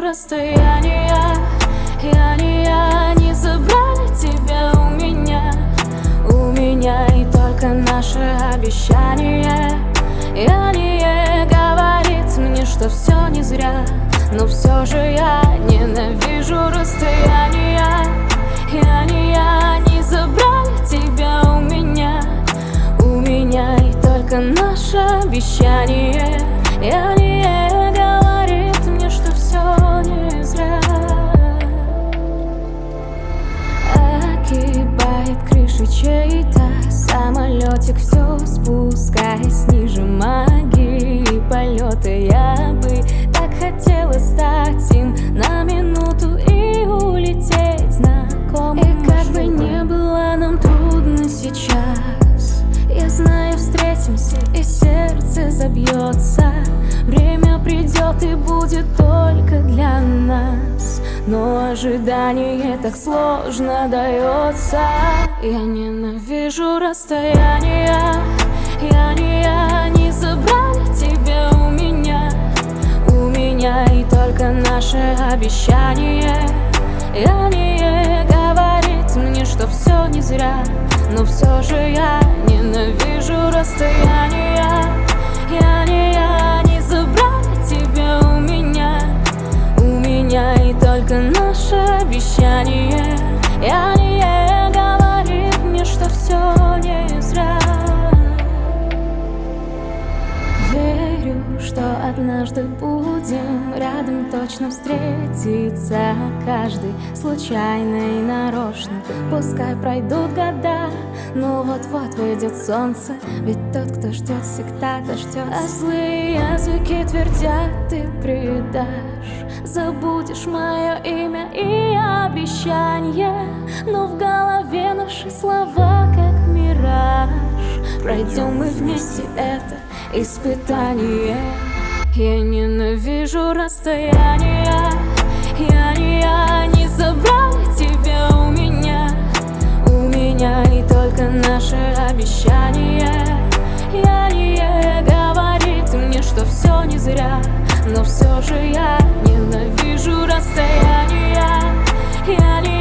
расстояния. Не забрали тебя у меня и только наше обещание. Говорит мне, что все не зря, но все же я ненавижу расстояния. Не забрали тебя у меня и только наше обещание. Говорит мне, что все не зря. Огибает крышу чей-то самолетик, все спускаясь ниже магии полета. Я бы так хотела стать им на минуту и улететь знакомым. И как бы не было нам трудно сейчас, я знаю, встретимся и сердце забьется. Время придет и будет только для нас, но ожидание так сложно дается. Я ненавижу расстояния. Не забрали тебя у меня и только наше обещание. Говорит мне, что все не зря, но все же я ненавижу расстояния. Не забрали тебя у меня и только наше обещание. Говорит мне, что все не зря. Верю, что однажды будем рядом точно встретиться, каждый случайно и нарочно. Пускай пройдут года, но вот-вот выйдет солнце, ведь тот, кто ждет, всегда-то ждет. А злые языки твердят, ты предашь, забудешь мое имя и обещание, но в голове наши слова как мираж. Пройдем мы вместе это испытание. Я ненавижу расстояния. Не забрали тебя у меня и только наше обещание. Говорит мне, что все не зря, но все же я ненавижу расстояния.